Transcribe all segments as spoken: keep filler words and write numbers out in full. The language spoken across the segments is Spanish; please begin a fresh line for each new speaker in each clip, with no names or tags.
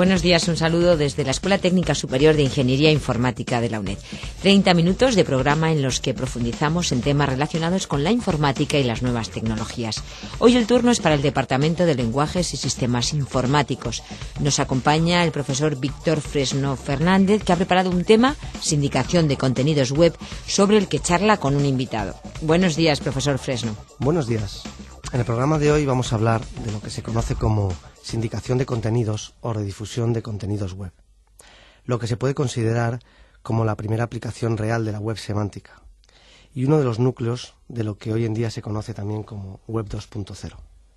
Buenos días, un saludo desde la Escuela Técnica Superior de Ingeniería Informática de la UNED. treinta minutos de programa en los que profundizamos en temas relacionados con la informática y las nuevas tecnologías. Hoy el turno es para el Departamento de Lenguajes y Sistemas Informáticos. Nos acompaña el profesor Víctor Fresno Fernández, que ha preparado un tema, sindicación de contenidos web, sobre el que charla con un invitado. Buenos días, profesor Fresno.
Buenos días. En el programa de hoy vamos a hablar de lo que se conoce como sindicación de contenidos o redifusión de contenidos web, lo que se puede considerar como la primera aplicación real de la web semántica y uno de los núcleos de lo que hoy en día se conoce también como web dos punto cero.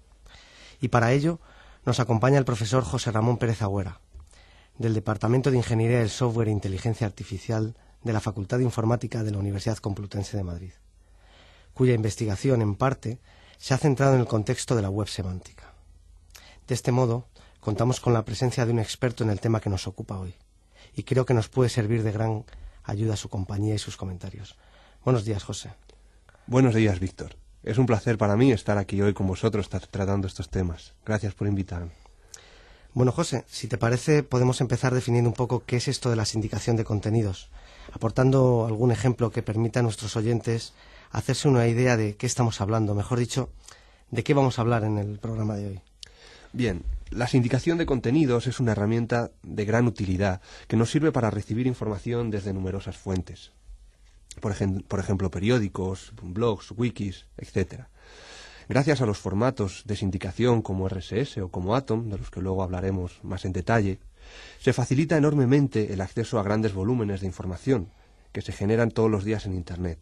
Y para ello nos acompaña el profesor José Ramón Pérez Agüera, del Departamento de Ingeniería del Software e Inteligencia Artificial de la Facultad de Informática de la Universidad Complutense de Madrid, cuya investigación, en parte, se ha centrado en el contexto de la web semántica. De este modo, contamos con la presencia de un experto en el tema que nos ocupa hoy, y creo que nos puede servir de gran ayuda su compañía y sus comentarios. Buenos días, José.
Buenos días, Víctor. Es un placer para mí estar aquí hoy con vosotros tratando estos temas. Gracias por invitarme.
Bueno, José, si te parece, podemos empezar definiendo un poco qué es esto de la sindicación de contenidos, aportando algún ejemplo que permita a nuestros oyentes hacerse una idea de qué estamos hablando, mejor dicho, de qué vamos a hablar en el programa de hoy.
Bien, la sindicación de contenidos es una herramienta de gran utilidad que nos sirve para recibir información desde numerosas fuentes. Por, ej por ejemplo, periódicos, blogs, wikis, etcétera. Gracias a los formatos de sindicación como R S S o como Atom, de los que luego hablaremos más en detalle, se facilita enormemente el acceso a grandes volúmenes de información que se generan todos los días en Internet.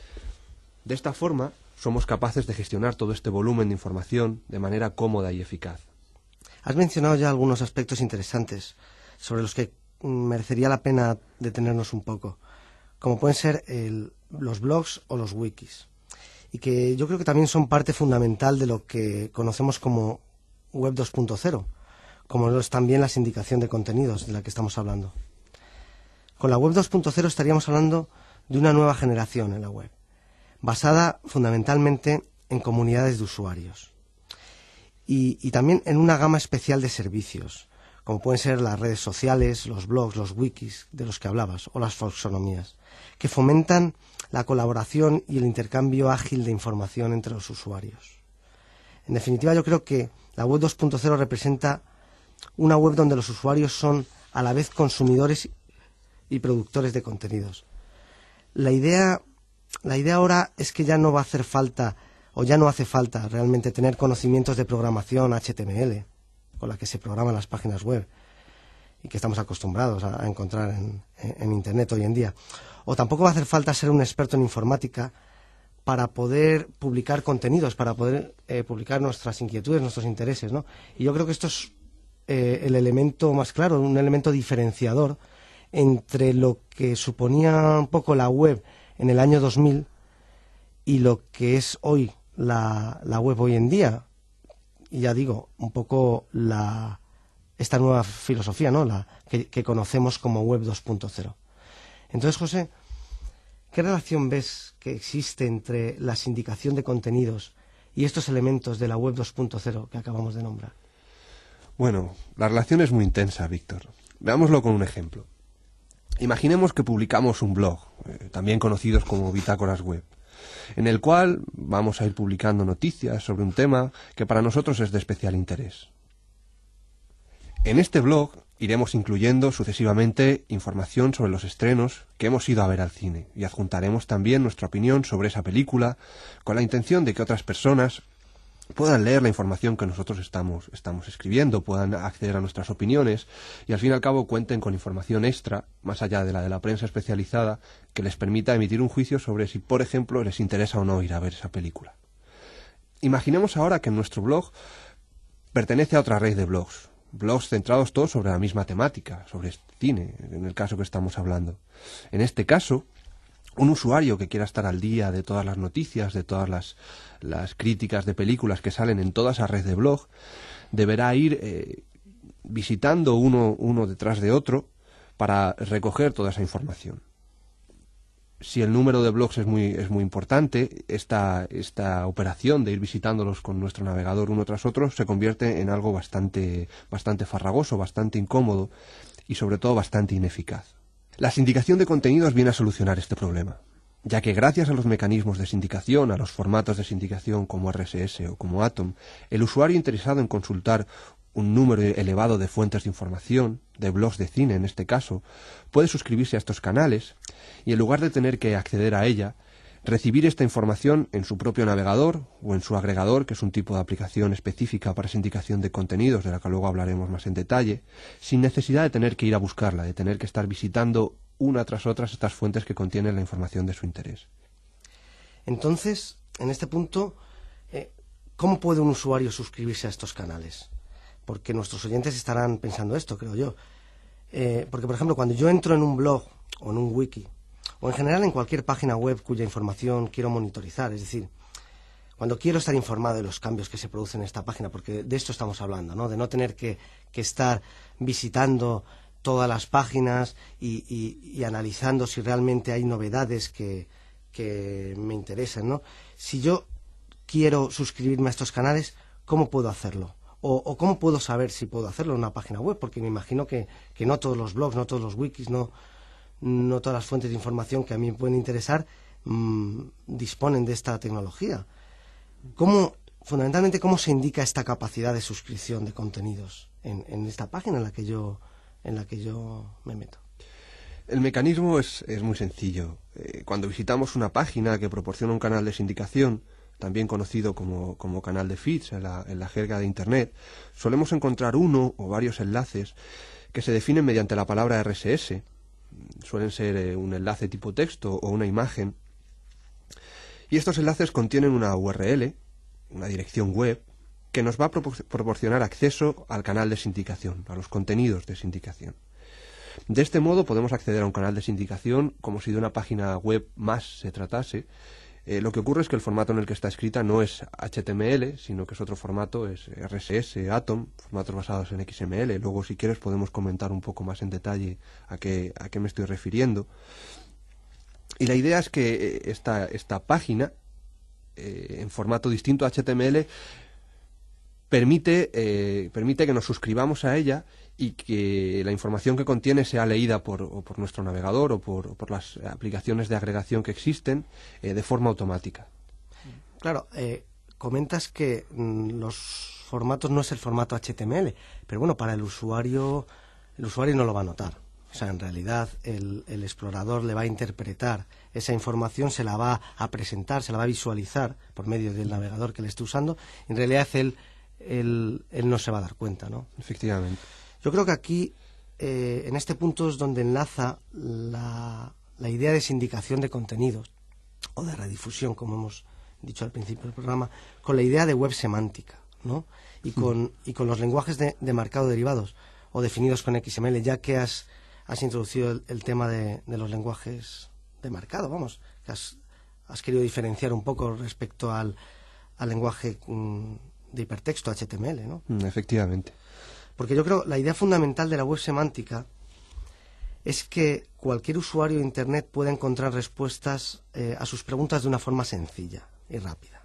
De esta forma, somos capaces de gestionar todo este volumen de información de manera cómoda y eficaz.
Has mencionado ya algunos aspectos interesantes sobre los que merecería la pena detenernos un poco, como pueden ser el, los blogs o los wikis, y que yo creo que también son parte fundamental de lo que conocemos como web dos punto cero, como es también la sindicación de contenidos de la que estamos hablando. Con la web dos punto cero estaríamos hablando de una nueva generación en la web, basada fundamentalmente en comunidades de usuarios. Y, y también en una gama especial de servicios, como pueden ser las redes sociales, los blogs, los wikis de los que hablabas, o las folksonomías, que fomentan la colaboración y el intercambio ágil de información entre los usuarios. En definitiva, yo creo que la web dos punto cero representa una web donde los usuarios son a la vez consumidores y productores de contenidos. La idea, la idea ahora es que ya no va a hacer falta o ya no hace falta realmente tener conocimientos de programación H T M L, con la que se programan las páginas web y que estamos acostumbrados a, a encontrar en, en Internet hoy en día. O tampoco va a hacer falta ser un experto en informática para poder publicar contenidos, para poder eh, publicar nuestras inquietudes, nuestros intereses, ¿no? Y yo creo que esto es eh, el elemento más claro, un elemento diferenciador entre lo que suponía un poco la web en el año dos mil y lo que es hoy La, la web hoy en día, y ya digo, un poco la, esta nueva filosofía, ¿no? La, que, que conocemos como web dos punto cero. Entonces, José, ¿qué relación ves que existe entre la sindicación de contenidos y estos elementos de la web dos punto cero que acabamos de nombrar?
Bueno, la relación es muy intensa, Víctor. Veámoslo con un ejemplo. Imaginemos que publicamos un blog, eh, también conocidos como bitácoras web, en el cual vamos a ir publicando noticias sobre un tema que para nosotros es de especial interés. En este blog iremos incluyendo sucesivamente información sobre los estrenos que hemos ido a ver al cine y adjuntaremos también nuestra opinión sobre esa película con la intención de que otras personas puedan leer la información que nosotros estamos, estamos escribiendo, puedan acceder a nuestras opiniones y al fin y al cabo cuenten con información extra, más allá de la de la prensa especializada, que les permita emitir un juicio sobre si, por ejemplo, les interesa o no ir a ver esa película. Imaginemos ahora que nuestro blog pertenece a otra red de blogs, blogs centrados todos sobre la misma temática, sobre cine, en el caso que estamos hablando. En este caso, un usuario que quiera estar al día de todas las noticias, de todas las, las críticas de películas que salen en toda esa red de blog, deberá ir eh, visitando uno, uno detrás de otro para recoger toda esa información. si el número de blogs es muy, es muy importante, esta, esta operación de ir visitándolos con nuestro navegador uno tras otro se convierte en algo bastante, bastante farragoso, bastante incómodo y sobre todo bastante ineficaz. La sindicación de contenidos viene a solucionar este problema, ya que gracias a los mecanismos de sindicación, a los formatos de sindicación como R S S o como Atom, el usuario interesado en consultar un número elevado de fuentes de información, de blogs de cine en este caso, puede suscribirse a estos canales y en lugar de tener que acceder a ella, recibir esta información en su propio navegador o en su agregador, que es un tipo de aplicación específica para sindicación de contenidos, de la que luego hablaremos más en detalle, sin necesidad de tener que ir a buscarla, de tener que estar visitando una tras otra estas fuentes que contienen la información de su interés.
Entonces, en este punto, eh, ¿cómo puede un usuario suscribirse a estos canales? Porque nuestros oyentes estarán pensando esto, creo yo. Eh, porque, por ejemplo, cuando yo entro en un blog o en un wiki, o en general en cualquier página web cuya información quiero monitorizar, es decir, cuando quiero estar informado de los cambios que se producen en esta página, porque de esto estamos hablando, ¿no? De no tener que, que estar visitando todas las páginas y, y, y analizando si realmente hay novedades que, que me interesan, ¿no? Si yo quiero suscribirme a estos canales, ¿cómo puedo hacerlo? O, o cómo puedo saber si puedo hacerlo en una página web, porque me imagino que, que no todos los blogs, no todos los wikis, no, no todas las fuentes de información que a mí me pueden interesar mmm, disponen de esta tecnología. ¿Cómo, fundamentalmente, cómo se indica esta capacidad de suscripción de contenidos en, en esta página en la que yo, en la que yo me meto?
El mecanismo es, es muy sencillo. Eh, cuando visitamos una página que proporciona un canal de sindicación, también conocido como, como canal de feeds en la, en la jerga de Internet, solemos encontrar uno o varios enlaces que se definen mediante la palabra R S S. Suelen ser eh, un enlace tipo texto o una imagen. Y estos enlaces contienen una U R L, una dirección web, que nos va a propor- proporcionar acceso al canal de sindicación, a los contenidos de sindicación. De este modo podemos acceder a un canal de sindicación como si de una página web más se tratase. Eh, lo que ocurre es que el formato en el que está escrita no es H T M L, sino que es otro formato, es R S S, Atom, formatos basados en X M L. Luego, si quieres, podemos comentar un poco más en detalle a qué, a qué me estoy refiriendo. Y la idea es que esta, esta página, eh, en formato distinto a H T M L, permite, eh, permite que nos suscribamos a ella y que la información que contiene sea leída por, o por nuestro navegador o por, o por las aplicaciones de agregación que existen eh, de forma automática.
Claro, eh, comentas que mm, los formatos no es el formato H T M L, pero bueno, para el usuario, el usuario no lo va a notar. O sea, en realidad el, el explorador le va a interpretar esa información, se la va a presentar, se la va a visualizar por medio del navegador que le esté usando. En realidad él, él, él no se va a dar cuenta, ¿no?
Efectivamente.
Yo creo que aquí, eh, en este punto es donde enlaza la, la idea de sindicación de contenidos, o de redifusión, como hemos dicho al principio del programa, con la idea de web semántica, ¿no? Y con, mm. y con los lenguajes de, de marcado derivados, o definidos con X M L, ya que has, has introducido el, el tema de, de los lenguajes de marcado, vamos, que has, has querido diferenciar un poco respecto al, al lenguaje mm, de hipertexto H T M L, ¿no?
Mm, efectivamente.
Porque yo creo que la idea fundamental de la web semántica es que cualquier usuario de Internet pueda encontrar respuestas eh, a sus preguntas de una forma sencilla y rápida.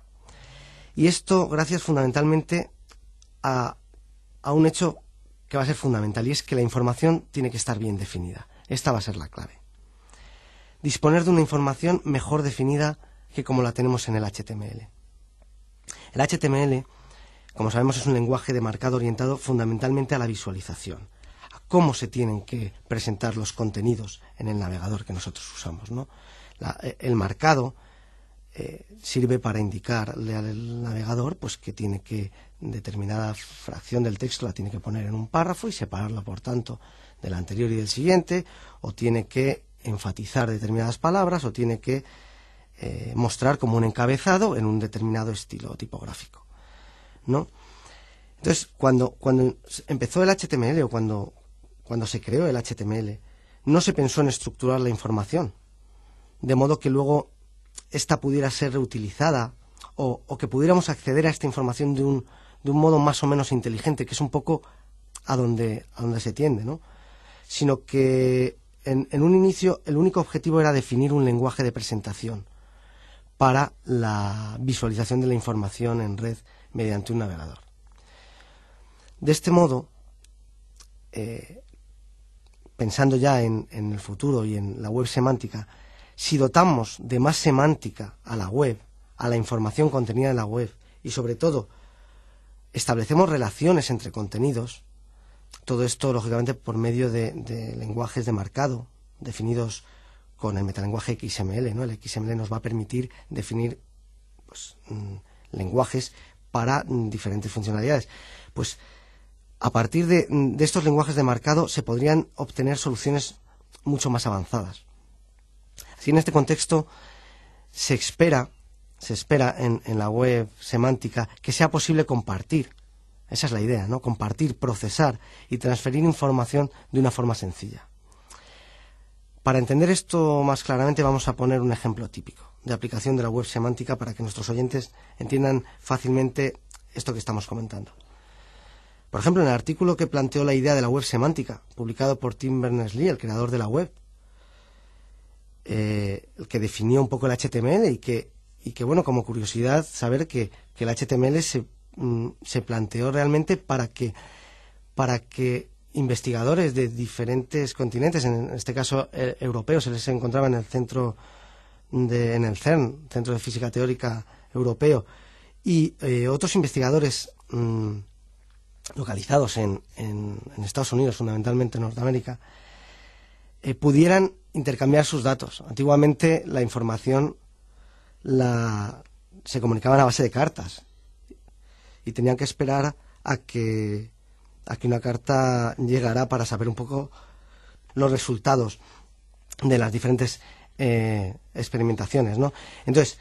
Y esto gracias fundamentalmente a, a un hecho que va a ser fundamental, y es que la información tiene que estar bien definida. Esta va a ser la clave. Disponer de una información mejor definida que como la tenemos en el H T M L. El H T M L, como sabemos, es un lenguaje de marcado orientado fundamentalmente a la visualización, a cómo se tienen que presentar los contenidos en el navegador que nosotros usamos, ¿no? La, el marcado eh, sirve para indicarle al navegador pues que tiene que determinada fracción del texto la tiene que poner en un párrafo y separarla, por tanto, del anterior y del siguiente, o tiene que enfatizar determinadas palabras, o tiene que eh, mostrar como un encabezado en un determinado estilo tipográfico, ¿no? Entonces, cuando, cuando empezó el H T M L o cuando, cuando se creó el H T M L, no se pensó en estructurar la información, de modo que luego ésta pudiera ser reutilizada o, o que pudiéramos acceder a esta información de un, de un modo más o menos inteligente, que es un poco a donde, a donde se tiende, ¿no? Sino que en, en un inicio el único objetivo era definir un lenguaje de presentación para la visualización de la información en red mediante un navegador. De este modo, eh, pensando ya en, en el futuro y en la web semántica, si dotamos de más semántica a la web, a la información contenida en la web, y sobre todo establecemos relaciones entre contenidos, todo esto lógicamente por medio de, de lenguajes de marcado definidos con el metalenguaje X M L, ¿no? El X M L nos va a permitir definir pues, mmm, lenguajes para mmm, diferentes funcionalidades. Pues a partir de, de estos lenguajes de marcado se podrían obtener soluciones mucho más avanzadas. Así, en este contexto se espera, se espera en, en la web semántica que sea posible compartir. Esa es la idea, ¿no? Compartir, procesar y transferir información de una forma sencilla. Para entender esto más claramente vamos a poner un ejemplo típico de aplicación de la web semántica para que nuestros oyentes entiendan fácilmente esto que estamos comentando. Por ejemplo, en el artículo que planteó la idea de la web semántica, publicado por Tim Berners-Lee, el creador de la web, eh, el que definió un poco el H T M L y que, y que bueno, como curiosidad, saber que, que el H T M L se, mm, se planteó realmente para que, para que investigadores de diferentes continentes, en este caso eh, europeos, se les encontraba en el centro de, en el CERN, Centro de Física Teórica Europeo, y eh, otros investigadores mmm, localizados en, en, en Estados Unidos, fundamentalmente en Norteamérica, eh, pudieran intercambiar sus datos. Antiguamente la información la, se comunicaba a base de cartas y tenían que esperar a que a que una carta llegara para saber un poco los resultados de las diferentes eh, experimentaciones, ¿no? Entonces,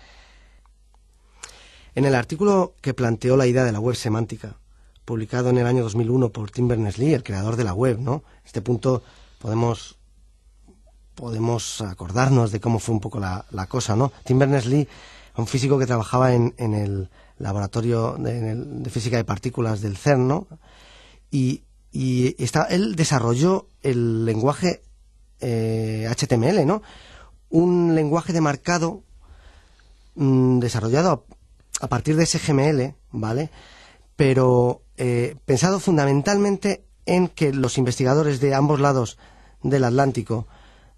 en el artículo que planteó la idea de la web semántica, publicado en el año dos mil uno por Tim Berners-Lee, el creador de la web, ¿no? En este punto podemos podemos acordarnos de cómo fue un poco la, la cosa, ¿no? Tim Berners-Lee, un físico que trabajaba en, en el laboratorio de, en el, de física de partículas del CERN, ¿no? Y, y está, él desarrolló el lenguaje eh, H T M L, ¿no? Un lenguaje de marcado mmm, desarrollado a, a partir de ese G M L, ¿vale? Pero eh, pensado fundamentalmente en que los investigadores de ambos lados del Atlántico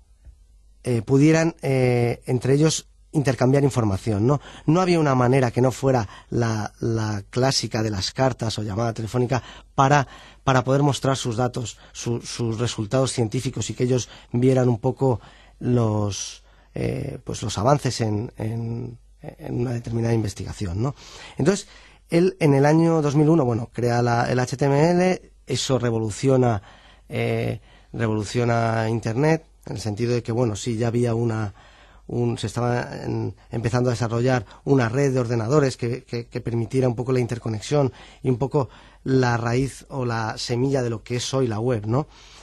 eh, pudieran eh, entre ellos intercambiar información, ¿no? No había una manera que no fuera la, la clásica de las cartas o llamada telefónica para, para poder mostrar sus datos, su, sus resultados científicos y que ellos vieran un poco los, eh, pues los avances en, en, en una determinada investigación, ¿no? Entonces, él en el año dos mil uno, bueno, crea la, el H T M L, eso revoluciona, eh, revoluciona Internet, en el sentido de que, bueno, sí, ya había una... Un, se estaba en, empezando a desarrollar una red de ordenadores que, que, que permitiera un poco la interconexión y un poco la raíz o la semilla de lo que es hoy la web, ¿no?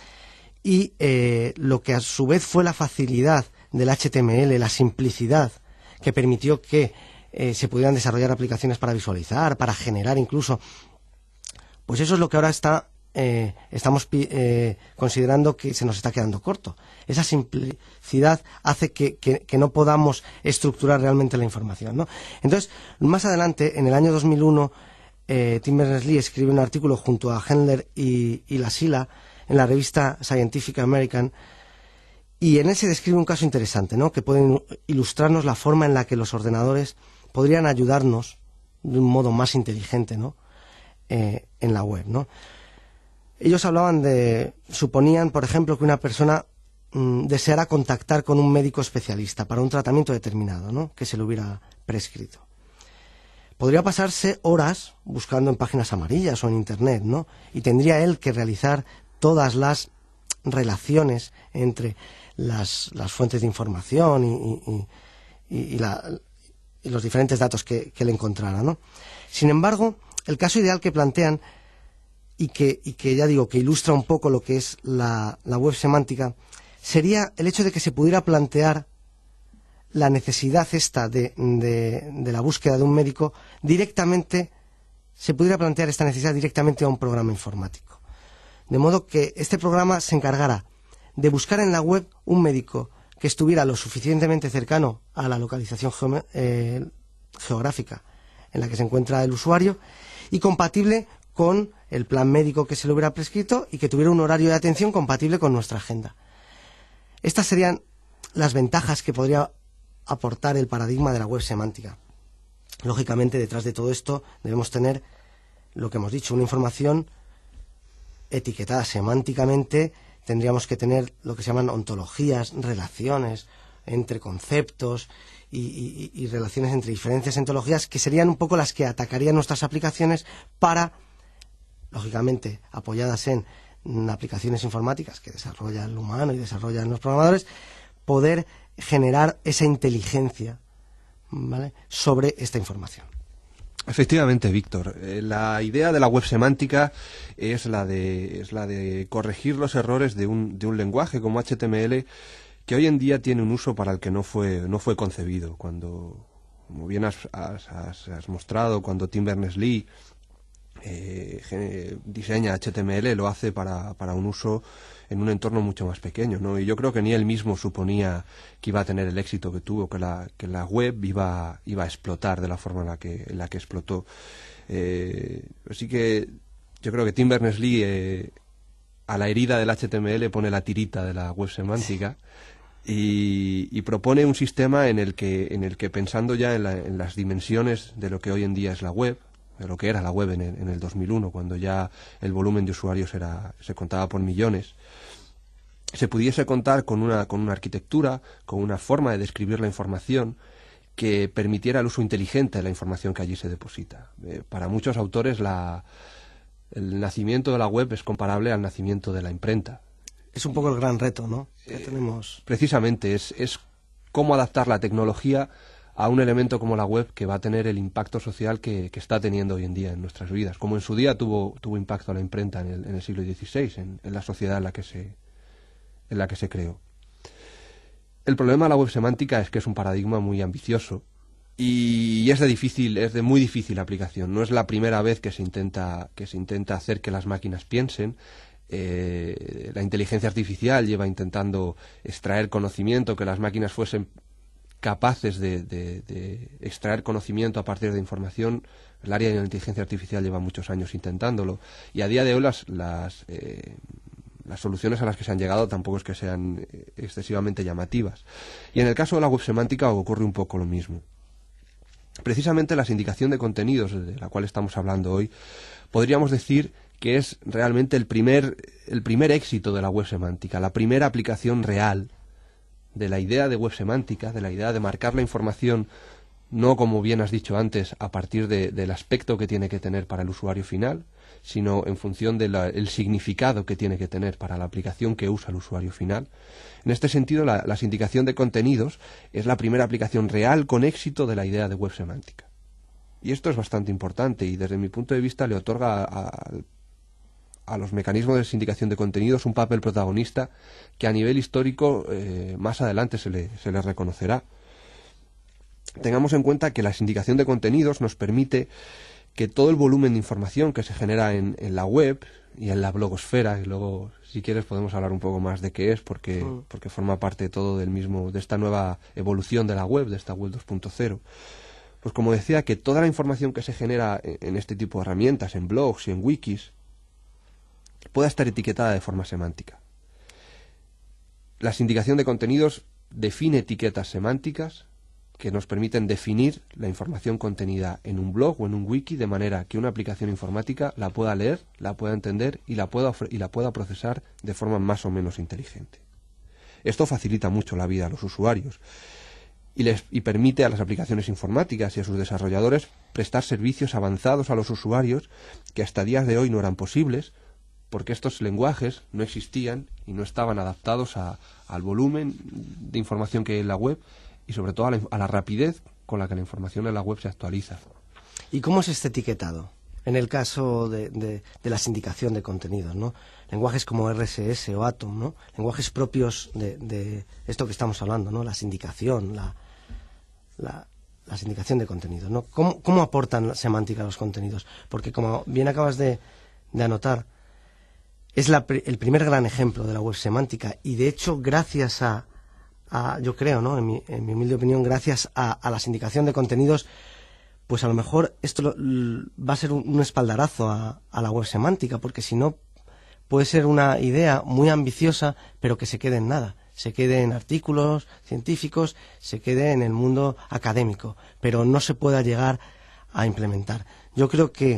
Y eh, lo que a su vez fue la facilidad del H T M L, la simplicidad que permitió que eh, se pudieran desarrollar aplicaciones para visualizar, para generar incluso, pues eso es lo que ahora está Eh, estamos eh, considerando que se nos está quedando corto. Esa simplicidad hace que, que, que no podamos estructurar realmente la información, ¿no? Entonces, más adelante, en el año dos mil uno, eh, Tim Berners-Lee escribe un artículo junto a Hendler y, y Lassila en la revista Scientific American, y en él se describe un caso interesante, ¿no? Que puede ilustrarnos la forma en la que los ordenadores podrían ayudarnos de un modo más inteligente, ¿no? Eh, en la web, ¿no? Ellos hablaban de, suponían, por ejemplo, que una persona mmm, deseara contactar con un médico especialista para un tratamiento determinado, ¿no? Que se le hubiera prescrito. Podría pasarse horas buscando en páginas amarillas o en Internet, ¿no? Y tendría él que realizar todas las relaciones entre las, las fuentes de información y, y, y, y, la, y los diferentes datos que, que le encontrara, ¿no? Sin embargo, el caso ideal que plantean Y que, y que ya digo que ilustra un poco lo que es la, la web semántica, sería el hecho de que se pudiera plantear la necesidad esta de, de, de la búsqueda de un médico directamente, se pudiera plantear esta necesidad directamente a un programa informático. De modo que este programa se encargara de buscar en la web un médico que estuviera lo suficientemente cercano a la localización geome- eh, geográfica en la que se encuentra el usuario y compatible con el plan médico que se le hubiera prescrito y que tuviera un horario de atención compatible con nuestra agenda. Estas serían las ventajas que podría aportar el paradigma de la web semántica. Lógicamente, detrás de todo esto debemos tener lo que hemos dicho, una información etiquetada semánticamente. Tendríamos que tener lo que se llaman ontologías, relaciones entre conceptos y, y, y relaciones entre diferentes ontologías, que serían un poco las que atacarían nuestras aplicaciones para, lógicamente, apoyadas en mm, aplicaciones informáticas que desarrolla el humano y desarrollan los programadores, poder generar esa inteligencia, ¿vale?, sobre esta información.
Efectivamente, Víctor. Eh, la idea de la web semántica es la de es la de corregir los errores de un de un lenguaje como H T M L que hoy en día tiene un uso para el que no fue no fue concebido. Cuando, como bien has, has, has, has mostrado, cuando Tim Berners-Lee eh, diseña H T M L, lo hace para para un uso en un entorno mucho más pequeño, ¿no? Y yo creo que ni él mismo suponía que iba a tener el éxito que tuvo, que la, que la web iba, iba a explotar de la forma en la que, en la que explotó. Eh, así que yo creo que Tim Berners-Lee eh, a la herida del H T M L pone la tirita de la web semántica y, y propone un sistema en el que, en el que pensando ya en, la, en las dimensiones de lo que hoy en día es la web, de lo que era la web en el, en el dos mil uno, cuando ya el volumen de usuarios era, se contaba por millones, se pudiese contar con una, con una arquitectura, con una forma de describir la información que permitiera el uso inteligente de la información que allí se deposita. Eh, para muchos autores la, el nacimiento de la web es comparable al nacimiento de la imprenta.
Es un poco el gran reto, ¿no?, que
Eh,
tenemos.
Precisamente, es, es cómo adaptar la tecnología a un elemento como la web que va a tener el impacto social que, que está teniendo hoy en día en nuestras vidas, como en su día tuvo, tuvo impacto la imprenta en el, en el siglo dieciséis, en, en la sociedad en la que se, en la que se creó. El problema de la web semántica es que es un paradigma muy ambicioso y es de difícil, es de muy difícil aplicación. No es la primera vez que se intenta, que se intenta hacer que las máquinas piensen. Eh, la inteligencia artificial lleva intentando extraer conocimiento, que las máquinas fuesen capaces de, de, de extraer conocimiento a partir de información. El área de la inteligencia artificial lleva muchos años intentándolo y a día de hoy las, las, eh, las soluciones a las que se han llegado tampoco es que sean excesivamente llamativas. Y en el caso de la web semántica ocurre un poco lo mismo. Precisamente la sindicación de contenidos, de la cual estamos hablando hoy, podríamos decir que es realmente el primer, el primer éxito de la web semántica, la primera aplicación real de la idea de web semántica, de la idea de marcar la información, no como bien has dicho antes, a partir de, del aspecto que tiene que tener para el usuario final, sino en función del significado que tiene que tener para la aplicación que usa el usuario final. En este sentido, la, la sindicación de contenidos es la primera aplicación real con éxito de la idea de web semántica. Y esto es bastante importante y desde mi punto de vista le otorga a, a a los mecanismos de sindicación de contenidos un papel protagonista que a nivel histórico eh, más adelante se le, se le reconocerá. Tengamos en cuenta que la sindicación de contenidos nos permite que todo el volumen de información que se genera en, en la web y en la blogosfera, y luego si quieres podemos hablar un poco más de qué es, porque, mm. porque forma parte todo del mismo, de esta nueva evolución de la web, de esta web dos punto cero. Pues como decía, que toda la información que se genera en, en este tipo de herramientas, en blogs y en wikis, pueda estar etiquetada de forma semántica. La sindicación de contenidos define etiquetas semánticas que nos permiten definir la información contenida en un blog o en un wiki de manera que una aplicación informática la pueda leer, la pueda entender y la pueda, y la pueda procesar de forma más o menos inteligente. Esto facilita mucho la vida a los usuarios y, les, y permite a las aplicaciones informáticas y a sus desarrolladores prestar servicios avanzados a los usuarios que hasta días de hoy no eran posibles, porque estos lenguajes no existían y no estaban adaptados a, al volumen de información que hay en la web y sobre todo a la, a la rapidez con la que la información en la web se actualiza.
¿Y cómo es este etiquetado? En el caso de, de, de la sindicación de contenidos, ¿no? Lenguajes como R S S o Atom, ¿no? Lenguajes propios de, de esto que estamos hablando, ¿no? La sindicación, la, la, la sindicación de contenidos, ¿no? ¿Cómo, cómo aportan semántica a los contenidos? Porque como bien acabas de, de anotar, es la, el primer gran ejemplo de la web semántica, y de hecho gracias a, a yo creo, ¿no? en, mi, en mi humilde opinión, gracias a, a la sindicación de contenidos, pues a lo mejor esto lo, va a ser un, un espaldarazo a, a la web semántica, porque si no puede ser una idea muy ambiciosa, pero que se quede en nada, se quede en artículos científicos, se quede en el mundo académico, pero no se pueda llegar a implementar. Yo creo que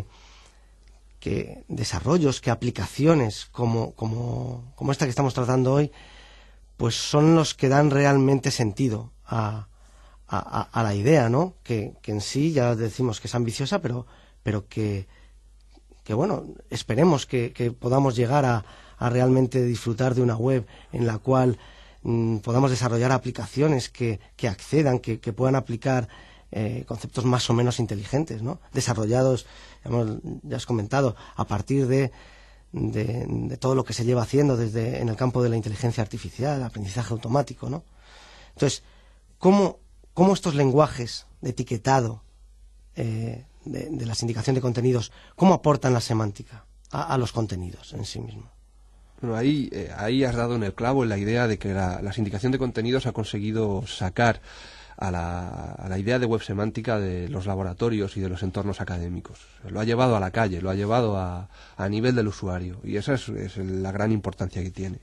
que desarrollos, que aplicaciones como, como, como esta que estamos tratando hoy, pues son los que dan realmente sentido a, a, a la idea, ¿no? Que, que en sí ya decimos que es ambiciosa, pero, pero que, que bueno, esperemos que, que podamos llegar a, a realmente disfrutar de una web en la cual mmm, podamos desarrollar aplicaciones que, que accedan, que, que puedan aplicar Eh, conceptos más o menos inteligentes, ¿no? Desarrollados, hemos, ya has comentado, a partir de, de, de todo lo que se lleva haciendo desde en el campo de la inteligencia artificial, el aprendizaje automático, ¿no? Entonces, ¿cómo, cómo estos lenguajes de etiquetado, eh, de, de la sindicación de contenidos, cómo aportan la semántica a, a los contenidos en sí mismos?
Bueno, ahí, eh, ahí has dado en el clavo en la idea de que la, la sindicación de contenidos ha conseguido sacar A la, a la idea de web semántica de los laboratorios y de los entornos académicos. Lo ha llevado a la calle, lo ha llevado a, a nivel del usuario, y esa es, es la gran importancia que tiene.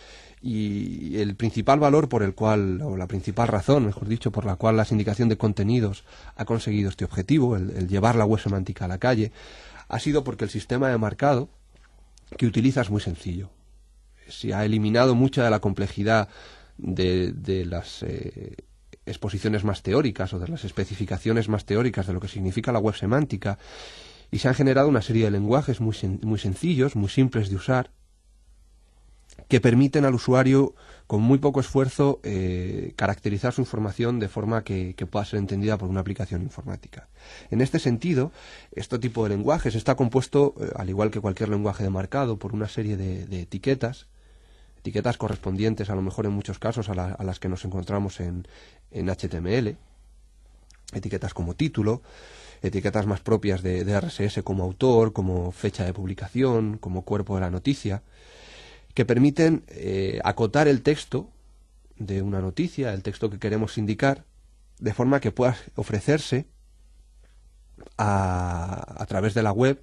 Y el principal valor por el cual, o la principal razón, mejor dicho, por la cual la sindicación de contenidos ha conseguido este objetivo, el, el llevar la web semántica a la calle, ha sido porque el sistema de marcado que utiliza es muy sencillo. Se ha eliminado mucha de la complejidad de, de las eh, exposiciones más teóricas o de las especificaciones más teóricas de lo que significa la web semántica, y se han generado una serie de lenguajes muy, sen muy sencillos, muy simples de usar, que permiten al usuario con muy poco esfuerzo eh, caracterizar su información de forma que, que pueda ser entendida por una aplicación informática. En este sentido, este tipo de lenguajes está compuesto, eh, al igual que cualquier lenguaje de marcado, por una serie de, de etiquetas, etiquetas correspondientes a lo mejor en muchos casos a, la, a las que nos encontramos en, en H T M L, etiquetas como título, etiquetas más propias de, de R S S como autor, como fecha de publicación, como cuerpo de la noticia, que permiten eh, acotar el texto de una noticia, el texto que queremos indicar, de forma que pueda ofrecerse a, a través de la web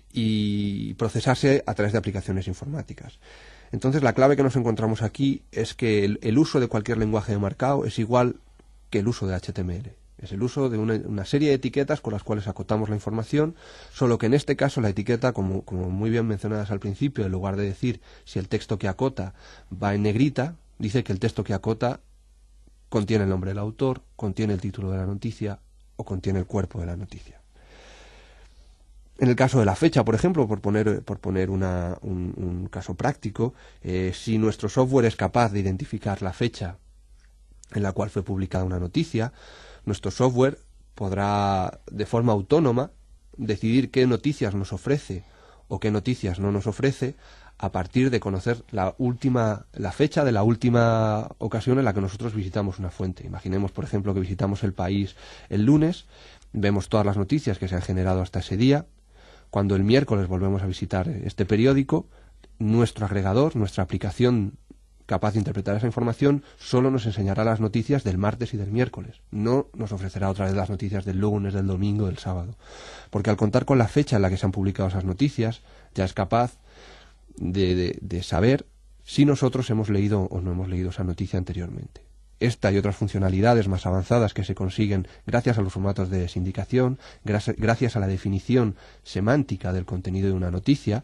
y procesarse a través de aplicaciones informáticas. Entonces, la clave que nos encontramos aquí es que el, el uso de cualquier lenguaje de marcado es igual que el uso de H T M L. Es el uso de una, una serie de etiquetas con las cuales acotamos la información, solo que en este caso la etiqueta, como, como muy bien mencionadas al principio, en lugar de decir si el texto que acota va en negrita, dice que el texto que acota contiene el nombre del autor, contiene el título de la noticia o contiene el cuerpo de la noticia. En el caso de la fecha, por ejemplo, por poner, por poner una, un, un caso práctico, eh, si nuestro software es capaz de identificar la fecha en la cual fue publicada una noticia, nuestro software podrá de forma autónoma decidir qué noticias nos ofrece o qué noticias no nos ofrece a partir de conocer la última, la fecha de la última ocasión en la que nosotros visitamos una fuente. Imaginemos, por ejemplo, que visitamos El País el lunes, vemos todas las noticias que se han generado hasta ese día. Cuando el miércoles volvemos a visitar este periódico, nuestro agregador, nuestra aplicación capaz de interpretar esa información, solo nos enseñará las noticias del martes y del miércoles. No nos ofrecerá otra vez las noticias del lunes, del domingo, del sábado. Porque al contar con la fecha en la que se han publicado esas noticias, ya es capaz de, de, de saber si nosotros hemos leído o no hemos leído esa noticia anteriormente. Esta y otras funcionalidades más avanzadas que se consiguen gracias a los formatos de sindicación, gracias a la definición semántica del contenido de una noticia,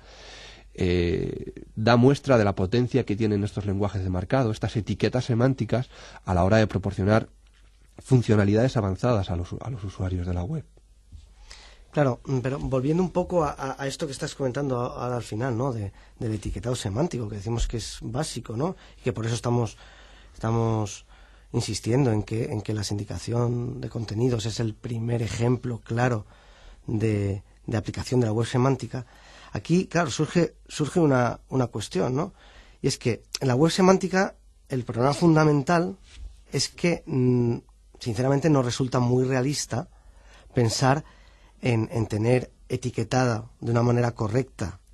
eh, da muestra de la potencia que tienen estos lenguajes de marcado, estas etiquetas semánticas, a la hora de proporcionar funcionalidades avanzadas a los, a los usuarios de la web.
Claro, pero volviendo un poco a, a esto que estás comentando ahora al final, ¿no? De, del etiquetado semántico, que decimos que es básico, ¿no? Y que por eso estamos, estamos insistiendo en que, en que la sindicación de contenidos es el primer ejemplo claro de, de aplicación de la web semántica. Aquí, claro, surge, surge una, una cuestión, ¿no? Y es que en la web semántica el problema fundamental es que, mmm, sinceramente, no resulta muy realista pensar en, en tener etiquetada de una manera correcta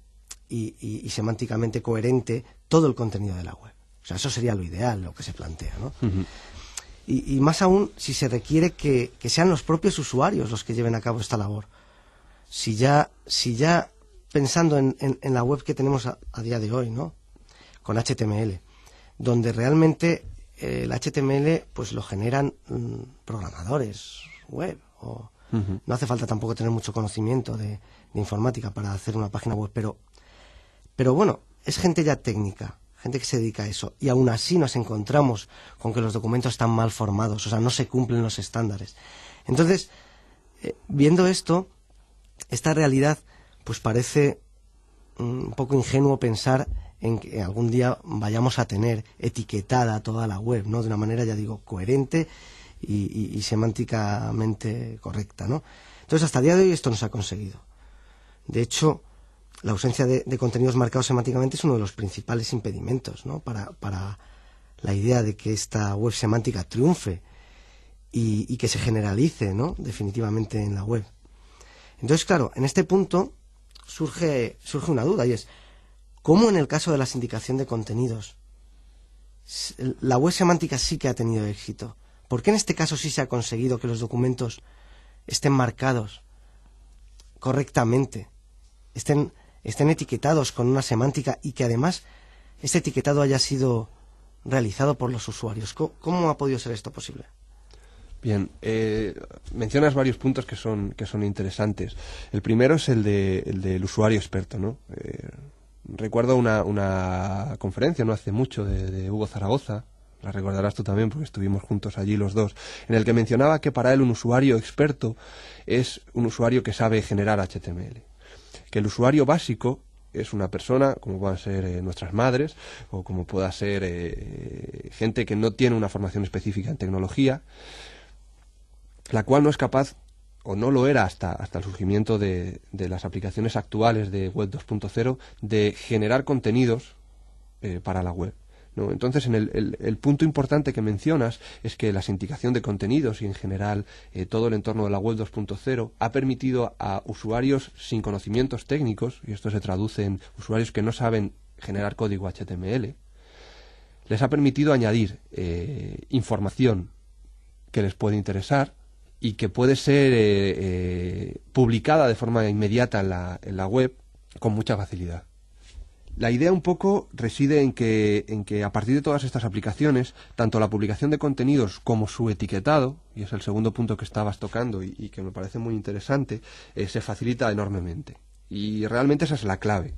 y, y, y semánticamente coherente todo el contenido de la web. O sea, eso sería lo ideal, lo que se plantea, ¿no? Uh-huh. y, y más aún si se requiere que, que sean los propios usuarios los que lleven a cabo esta labor. Si ya, si ya pensando en, en, en la web que tenemos a, a día de hoy, ¿no? Con H T M L, donde realmente eh, el H T M L pues lo generan mmm, programadores web, o uh-huh. no hace falta tampoco tener mucho conocimiento de, de informática para hacer una página web, pero, pero bueno, es gente ya técnica, gente que se dedica a eso, y aún así nos encontramos con que los documentos están mal formados, o sea, no se cumplen los estándares. Entonces, eh, viendo esto, esta realidad, pues parece un poco ingenuo pensar en que algún día vayamos a tener etiquetada toda la web, ¿no? De una manera, ya digo, coherente y, y, y semánticamente correcta, ¿no? Entonces, hasta el día de hoy esto no se ha conseguido. De hecho, la ausencia de, de contenidos marcados semánticamente es uno de los principales impedimentos, ¿no? Para, para la idea de que esta web semántica triunfe y, y que se generalice, ¿no? Definitivamente en la web. Entonces, claro, en este punto surge, surge una duda, y es, ¿cómo en el caso de la sindicación de contenidos la web semántica sí que ha tenido éxito? ¿Por qué en este caso sí se ha conseguido que los documentos estén marcados correctamente, estén, estén etiquetados con una semántica y que además este etiquetado haya sido realizado por los usuarios? ¿Cómo, cómo ha podido ser esto posible?
Bien, eh, mencionas varios puntos que son que son interesantes. El primero es el de el del usuario experto, ¿no? Eh, recuerdo una, una conferencia no hace mucho de, de Hugo Zaragoza, la recordarás tú también porque estuvimos juntos allí los dos, en el que mencionaba que para él un usuario experto es un usuario que sabe generar H T M L. Que el usuario básico es una persona, como puedan ser eh, nuestras madres, o como pueda ser eh, gente que no tiene una formación específica en tecnología, la cual no es capaz, o no lo era hasta, hasta el surgimiento de, de las aplicaciones actuales de Web dos punto cero, de generar contenidos eh, para la web, ¿no? Entonces, en el, el, el punto importante que mencionas es que la sindicación de contenidos y en general eh, todo el entorno de la Web dos punto cero ha permitido a usuarios sin conocimientos técnicos, y esto se traduce en usuarios que no saben generar código H T M L, les ha permitido añadir eh, información que les puede interesar y que puede ser eh, eh, publicada de forma inmediata en la, en la web con mucha facilidad. La idea un poco reside en que, en que a partir de todas estas aplicaciones, tanto la publicación de contenidos como su etiquetado, y es el segundo punto que estabas tocando y, y que me parece muy interesante, eh, se facilita enormemente. Y realmente esa es la clave.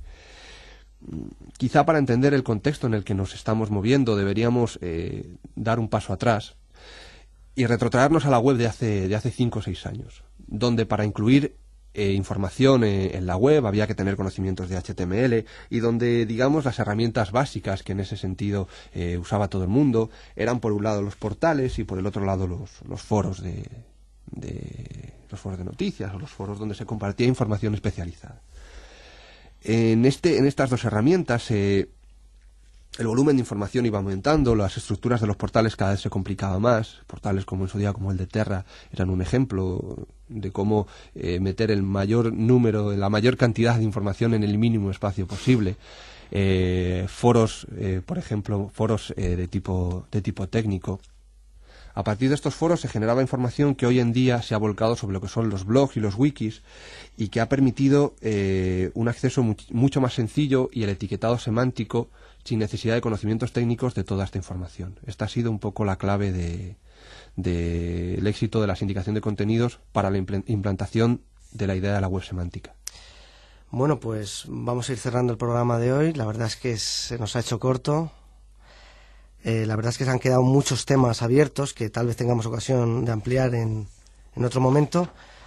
Quizá para entender el contexto en el que nos estamos moviendo deberíamos eh, dar un paso atrás y retrotraernos a la web de hace de hace cinco o seis años, donde para incluir eh, información eh, en la web había que tener conocimientos de H T M L y donde, digamos, las herramientas básicas que en ese sentido eh, usaba todo el mundo eran por un lado los portales y por el otro lado los, los foros de, de los foros de noticias o los foros donde se compartía información especializada. En este en estas dos herramientas eh, el volumen de información iba aumentando, las estructuras de los portales cada vez se complicaba más. Portales como en su día, como el de Terra, eran un ejemplo de cómo eh, meter el mayor número, la mayor cantidad de información en el mínimo espacio posible. Eh, foros, eh, por ejemplo, foros eh, de tipo de tipo técnico. A partir de estos foros se generaba información que hoy en día se ha volcado sobre lo que son los blogs y los wikis y que ha permitido eh, un acceso much, mucho más sencillo y el etiquetado semántico sin necesidad de conocimientos técnicos de toda esta información. Esta ha sido un poco la clave de, de el éxito de la sindicación de contenidos para la implantación de la idea de la web semántica.
Bueno, pues vamos a ir cerrando el programa de hoy. La verdad es que se nos ha hecho corto. Eh, la verdad es que se han quedado muchos temas abiertos que tal vez tengamos ocasión de ampliar en, en otro momento.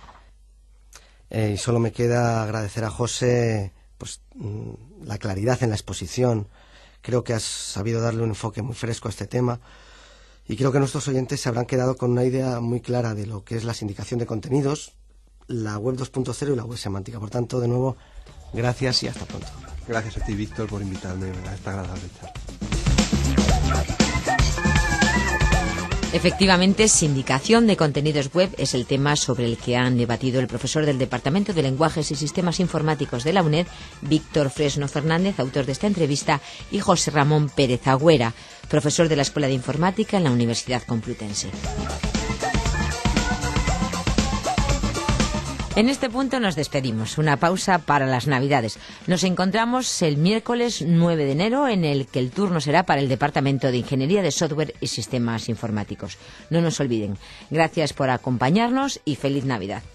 Eh, y solo me queda agradecer a José pues la claridad en la exposición. Creo que has sabido darle un enfoque muy fresco a este tema y creo que nuestros oyentes se habrán quedado con una idea muy clara de lo que es la sindicación de contenidos, la web dos punto cero y la web semántica. Por tanto, de nuevo, gracias y hasta pronto.
Gracias a ti, Víctor, por invitarme a esta agradable charla.
Efectivamente, sindicación de contenidos web es el tema sobre el que han debatido el profesor del Departamento de Lenguajes y Sistemas Informáticos de la UNED, Víctor Fresno Fernández, autor de esta entrevista, y José Ramón Pérez Agüera, profesor de la Escuela de Informática en la Universidad Complutense. En este punto nos despedimos. Una pausa para las Navidades. Nos encontramos el miércoles nueve de enero, en el que el turno será para el Departamento de Ingeniería de Software y Sistemas Informáticos. No nos olviden. Gracias por acompañarnos y feliz Navidad.